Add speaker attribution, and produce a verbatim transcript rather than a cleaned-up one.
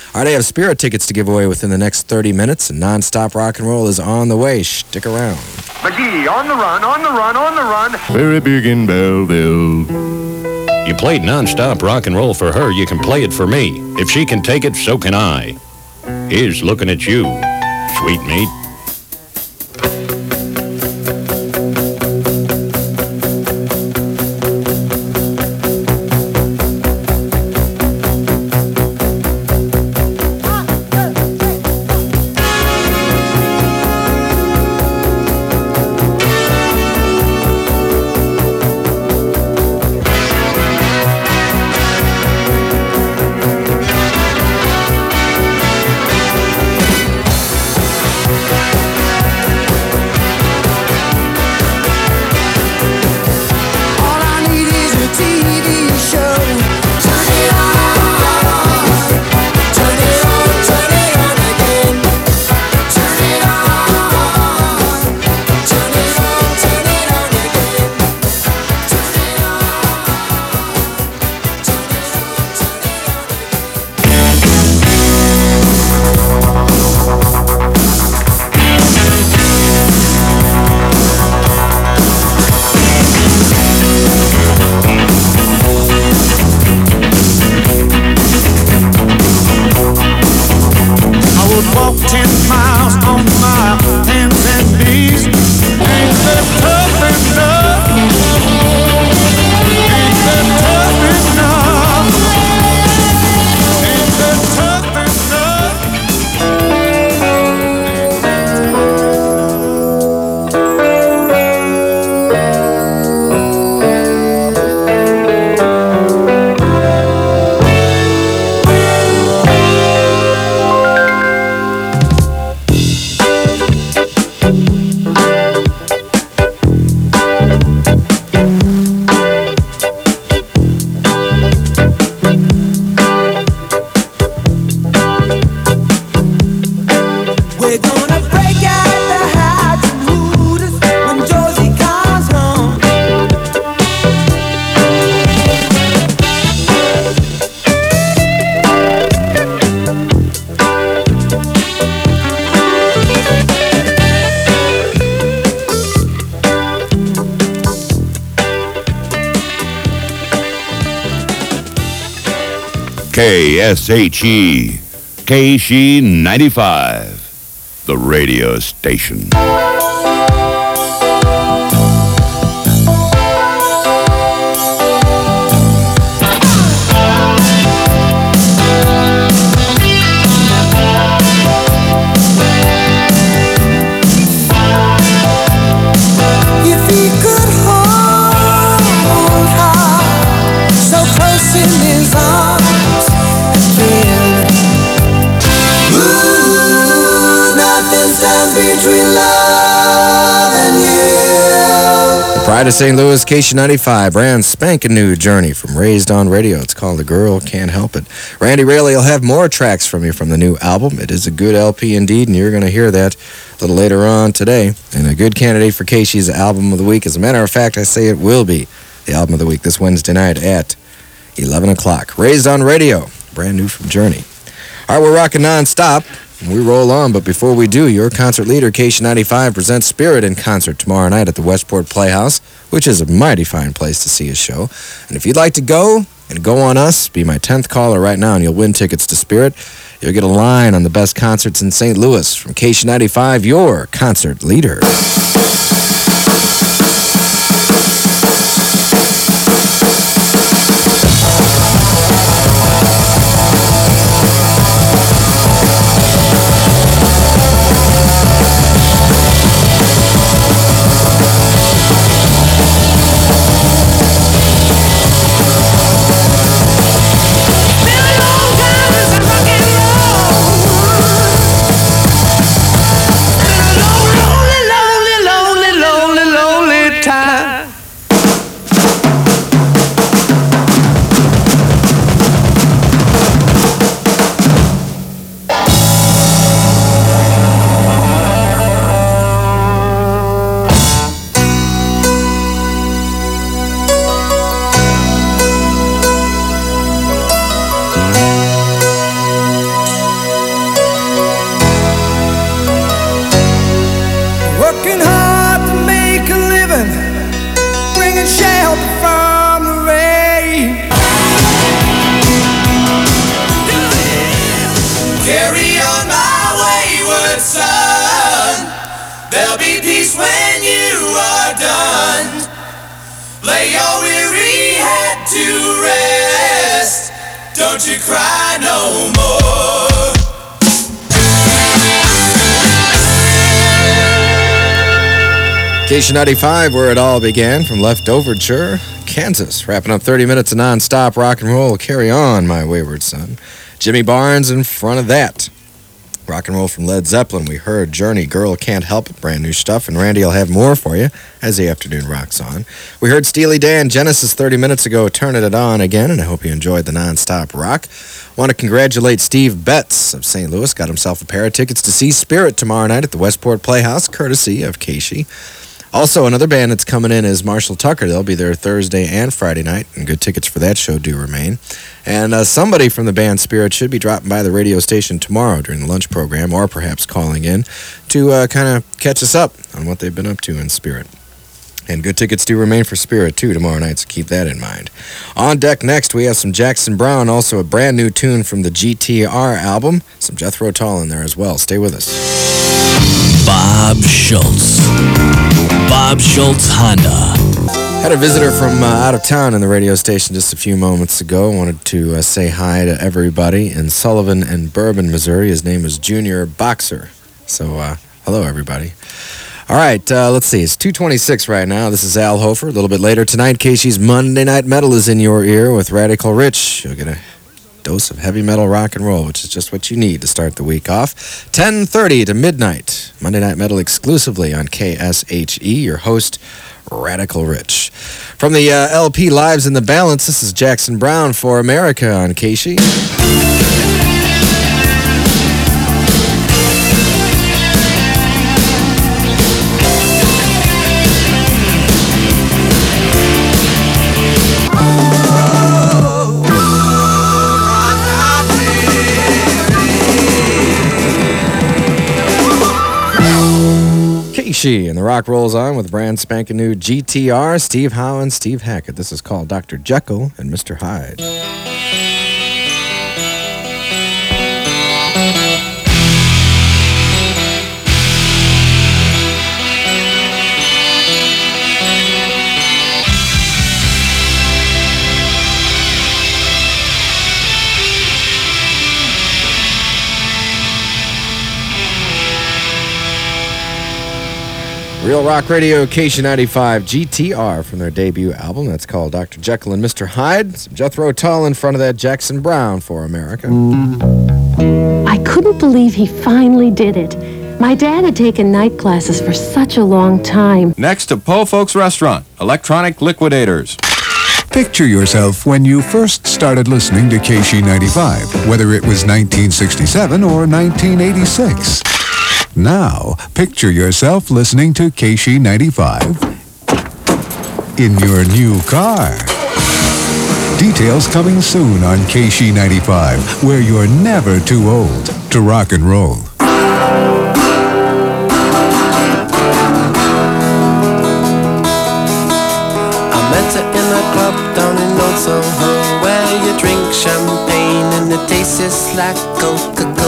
Speaker 1: All right, I have Spirit tickets to give away within the next thirty minutes, and non-stop rock and roll is on the way. Stick around.
Speaker 2: McGee, on the run, on the run, on the run.
Speaker 3: Very big in Belleville.
Speaker 4: You played non-stop rock and roll for her, you can play it for me. If she can take it, so can I. Here's looking at you, sweet meat.
Speaker 3: K S H E, K S H E ninety-five, the radio station.
Speaker 1: Pride of Saint Louis, K S H E ninety-five, brand spanking new journey from Raised on Radio. It's called The Girl Can't Help It. Randy Raley will have more tracks from you from the new album. It is a good L P indeed, and you're going to hear that a little later on today. And a good candidate for K S H E's Album of the Week. As a matter of fact, I say it will be the Album of the Week this Wednesday night at eleven o'clock. Raised on Radio, brand new from Journey. All right, we're rocking non-stop. We roll on, but before we do, your concert leader, K S H E ninety-five, presents Spirit in concert tomorrow night at the Westport Playhouse, which is a mighty fine place to see a show. And if you'd like to go and go on us, be my tenth caller right now, and you'll win tickets to Spirit. You'll get a line on the best concerts in Saint Louis. From K S H E ninety-five, your concert leader.
Speaker 5: Lonely, lonely, lonely. Carry on, my wayward son. There'll be peace when you are done. Lay your weary head to rest. Don't you cry no more.
Speaker 1: K C ninety-five, where it all began, from Leftoverture, Kansas. Wrapping up thirty minutes of non-stop rock and roll. Carry on, my wayward son. Jimmy Barnes in front of that. Rock and roll from Led Zeppelin. We heard Journey, Girl Can't Help It, brand new stuff, and Randy will have more for you as the afternoon rocks on. We heard Steely Dan, Genesis thirty minutes ago, turning it on again, and I hope you enjoyed the non-stop rock. Want to congratulate Steve Betts of Saint Louis. Got himself a pair of tickets to see Spirit tomorrow night at the Westport Playhouse, courtesy of K C. Also, another band that's coming in is Marshall Tucker. They'll be there Thursday and Friday night, and good tickets for that show do remain. And uh, somebody from the band Spirit should be dropping by the radio station tomorrow during the lunch program, or perhaps calling in to uh, kind of catch us up on what they've been up to in Spirit. And good tickets do remain for Spirit, too, tomorrow night, so keep that in mind. On deck next, we have some Jackson Browne, also a brand new tune from the G T R album. Some Jethro Tull in there as well. Stay with us.
Speaker 6: Bob Schultz. Bob Schultz Honda.
Speaker 1: Had a visitor from uh, out of town in the radio station just a few moments ago. Wanted to uh, say hi to everybody in Sullivan and Bourbon, Missouri. His name is Junior Boxer. So, uh, hello, everybody. All right, uh, let's see. It's two twenty-six right now. This is Al Hofer. A little bit later tonight, K C's Monday Night Metal is in your ear with Radical Rich. You'll get a dose of heavy metal rock and roll, which is just what you need to start the week off. ten thirty to midnight, Monday Night Metal exclusively on K S H E. Your host, Radical Rich. From the uh, L P Lives in the Balance, this is Jackson Browne for America on K C. And the rock rolls on with brand spanking new G T R, Steve Howe and Steve Hackett. This is called Doctor Jekyll and Mister Hyde. Real Rock Radio, K C ninety-five, G T R from their debut album. That's called Doctor Jekyll and Mister Hyde. Some Jethro Tull in front of that, Jackson Browne for America.
Speaker 7: I couldn't believe he finally did it. My dad had taken night classes for such a long time.
Speaker 8: Next to Po Folks Restaurant, Electronic Liquidators.
Speaker 9: Picture yourself when you first started listening to K C ninety-five, whether it was nineteen sixty-seven or nineteen eighty-six. Now, picture yourself listening to K C ninety-five in your new car. Details coming soon on K C ninety-five, where you're never too old to rock and roll.
Speaker 5: I met her in a club down in Old Soho, where you drink champagne and it tastes just like Coca-Cola.